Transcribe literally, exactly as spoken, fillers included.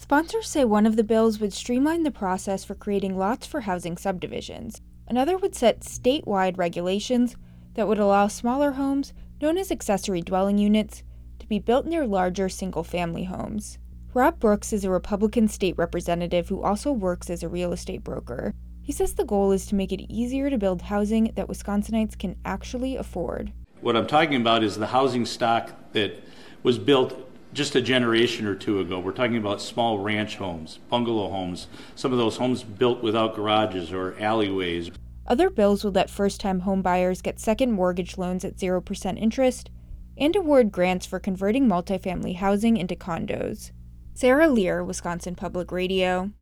Sponsors say one of the bills would streamline the process for creating lots for housing subdivisions. Another would set statewide regulations that would allow smaller homes, known as accessory dwelling units, to be built near larger single-family homes. Rob Brooks is a Republican state representative who also works as a real estate broker. He says the goal is to make it easier to build housing that Wisconsinites can actually afford. What I'm talking about is the housing stock that was built just a generation or two ago. We're talking about small ranch homes, bungalow homes, some of those homes built without garages or alleyways. Other bills would let first-time home buyers get second mortgage loans at zero percent interest and award grants for converting multifamily housing into condos. Sarah Lear, Wisconsin Public Radio.